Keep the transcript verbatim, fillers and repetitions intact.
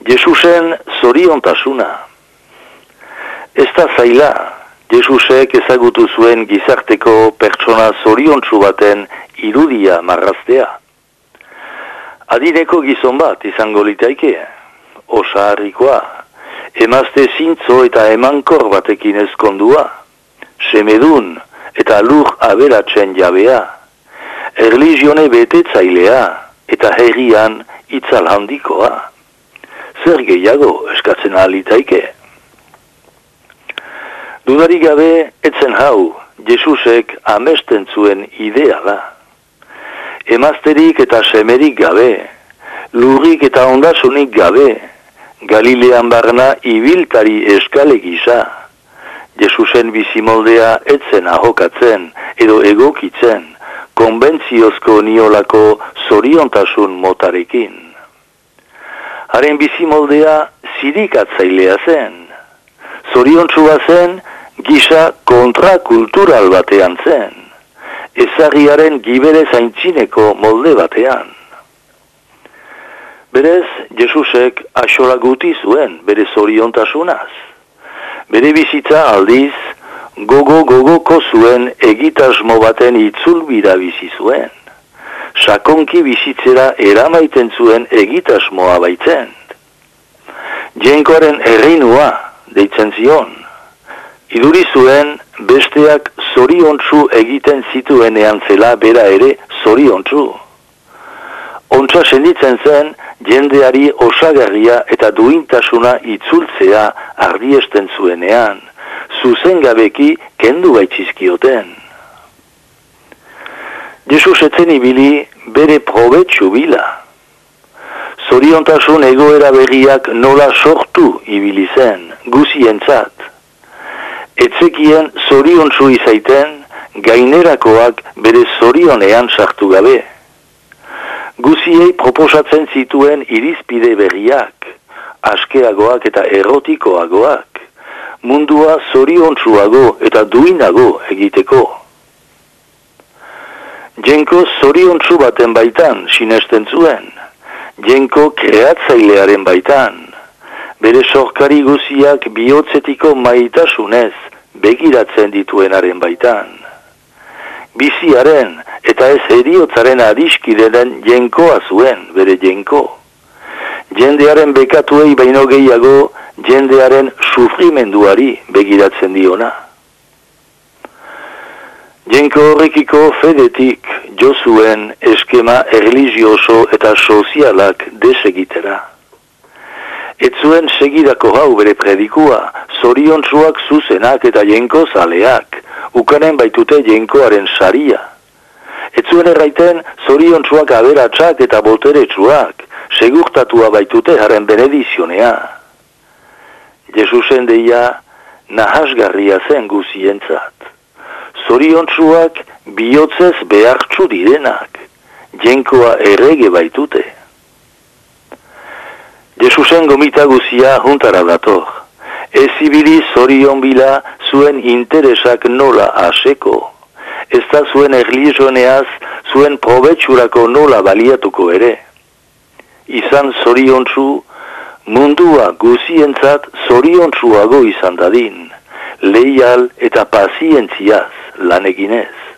Jesusen zoriontasuna. Ez da zaila, Jesusek ezagutu zuen gizarteko pertsona zoriontsu baten irudia marraztea. Adineko gizon bat izango litaike, osaharrikoa, emazte zintzo eta emankor batekin ezkondua, semedun eta lur aberatzen jabea, erlizione betetzailea eta herrian itzal handikoa. Zer gehiago eskatzen alitaike. Dudarik gabe, etzen hau, Jesusek amesten zuen ideala. Emazterik eta semerik gabe, lurrik eta ondasunik gabe, Galilean barna ibiltari eskale gisa, Jesusen bizimoldea etzen ahokatzen edo egokitzen, konbentziozko niolako zoriontasun motarekin. Haren bizimoldea zirikatzailea zen, zoriontsua zen gisa kontrakultural batean zen, ezagriaren gibere zaintzineko molde batean. Berez, Jesusek axola guti zuen bere zoriontasunaz. Bere bizitza aldiz, gogo-gogoko zuen egitasmo baten itzulbira bizi zuen. Sakonki bizitzera eramaiten zuen egitasmoa baitzen. Jenkoaren erreinua deitzen zion. Iduri zuen besteak zoriontsu egiten zituenean zela bera ere zoriontsu. Ontsa senditzen zen jendeari osagarria eta duintasuna itzultzea ardiesten zuenean, zuzengabeki kendu baitzizkioten. Jesus etzen ibili bere probetxu bila. Zoriontasun egoera berriak nola sortu ibili zen, guzientzat. Etzekien zoriontsu izaiten, gainerakoak bere zorionean sartu gabe. Guziei proposatzen zituen irizpide berriak, askeagoak eta erotikoagoak, mundua zoriontsuago eta duinago egiteko. Jenko zoriontsu baten baitan sinesten zuen, Jenko kreatzailearen baitan, bere sorkari guziak bihotzetiko maitasunez begiratzen dituenaren baitan. Biziaren eta ez heriotzaren adiskideren jenkoa zuen bere jenko. Jendearen bekatuei baino gehiago jendearen sufrimenduari begiratzen diona. Jenko horrekiko fedetik jo zuen eskema erlijioso eta sozialak desegitera. Ez zuen segidako hau bere predikua, zoriontsuak zuzenak eta jenko zaleak, ukanen baitute jenkoaren saria. Ez zuen erraiten zoriontsuak aberatsak eta boteretsuak, segurtatua baitute haren benedizionea. Jesusen deia nahasgarria zen guzientzat. Zoriontsuak bihotzez behartsu direnak, jenkoa errege baitute. Jesusen gomita guzia juntara dator. Ez ibili zorion bila zuen interesak nola aseko. Ez da zuen erlijioneaz zuen probetxurako nola baliatuko ere. Izan zoriontsu, mundua guzientzat zoriontsuago izan dadin, leial eta pazientziaz lan eginez.